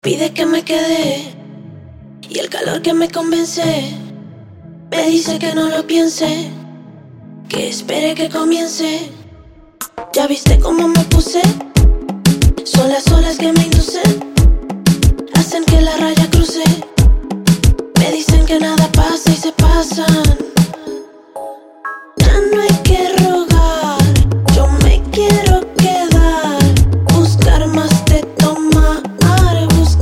Pide que me quede y el calor que me convence me dice que no lo piense, que espere que comience. Ya viste cómo me puse, son las olas que me inducen